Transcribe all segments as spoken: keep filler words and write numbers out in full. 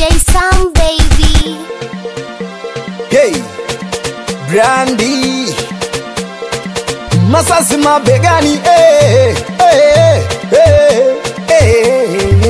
J Sam baby. Hey, Brandy Masasi mabegani, eh, eh, eh, eh,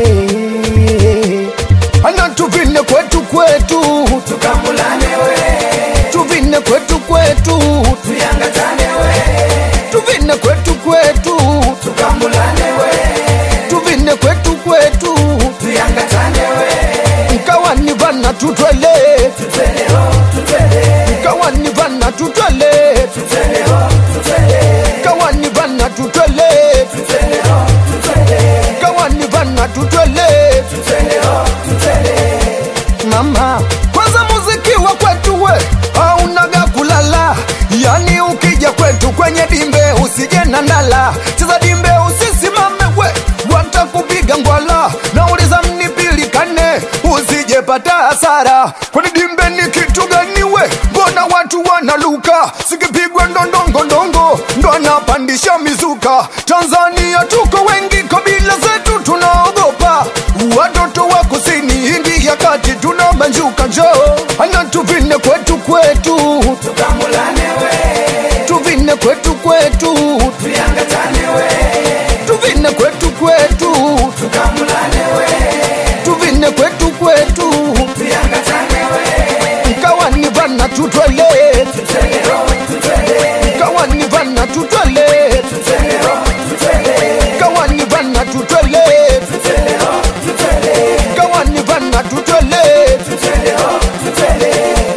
eh. Ana tuvine kwetu kwetu, tukamulane we, tuvine kwetu kwetu, tuyangatane we, tuvine kwetu kwetu, tukamulane we, tuvine kwetu kwetu, tuyangatane we, mkawani vana tutwele, tutwele ho, tutwele, mkawani vana tutwele, tutwele ho, tutwele, mkawani vana tutwele, tutwele ho, tutwele, mkawani vana tutwele, tutwele ho, tutwele. Mama, kwanza muziki wa kwetu we haunaga kulala, yani ukija kwetu kwenye dimbe usije na ndala, cheza dimbe usisimame we, watakupiga ngwala, nauliza mnipilikane usije pata hasara, kwani dimbe ni kitu gani we, mbona watu wanaluka, sikipigwa ndondongo ndongo ndo anapandisha mizuka, Tanzania tuko wengi, kabila zetu tunaogopa, watoto wa kusini hindi ya kati tunabanjuka, njoo ana tuvine kwetu kwetu, Tukamulane we, tuvine kwetu kwetu, tuyangatane we, tuvine kwetu kwetu, tukamulane we, tuvine kwetu kwetu, tuyangatane we, mkawani vana tutwele, tutwele ho, tutwele, mkawani vana tutwele, tutwele ho, tutwele, mkawani vana tutwele, tutwele ho, tutwele, mkawani vana tutwele. tutwele ho, tutwele.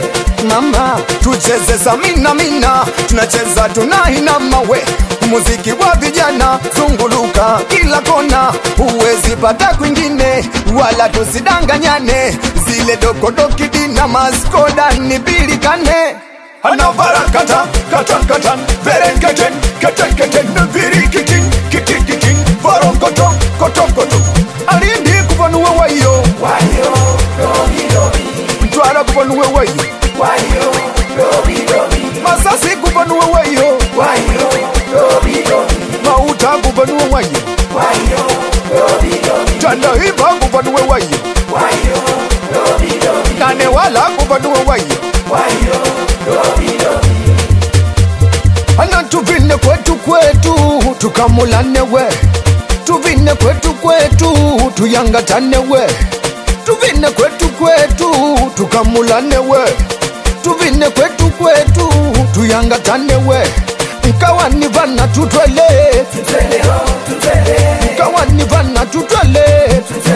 Mama, tucheze samina mina, tunacheza tunahina mawe, muziki wa vijana zunguluka kila kona, huwezi pata kwingine wala tusidanganyane, zile dokodoki dina maskoda nibilikane, anavara kata kata kata berenketen keten keten birikitin kitin kitin varonkoto koto koto alindi kuvanua wayo Wayo, dobi dobi, mtwara kuvanua wayo wayo, dobi dobi, Masasi kuvanua wayo, wayo, dobi dobi, Mauta kuvanua wayo, wayo, dobi dobi, Tandahimba kuvanua wayo, wayo, dobi dobi, Nanewala kuvanua wayo. wayo, dobi dobi. Ana tuvine kwetu kwetu, tukamulane we, tuvine kwetu kwetu, tuyangatane we, tuvine kwetu kwetu, tukamulane we, tuvine kwetu kwetu, tuyangatane we, mkawani vana tutwele, Tutwele ho, tutwele, mkawani vana tutwele, tutwele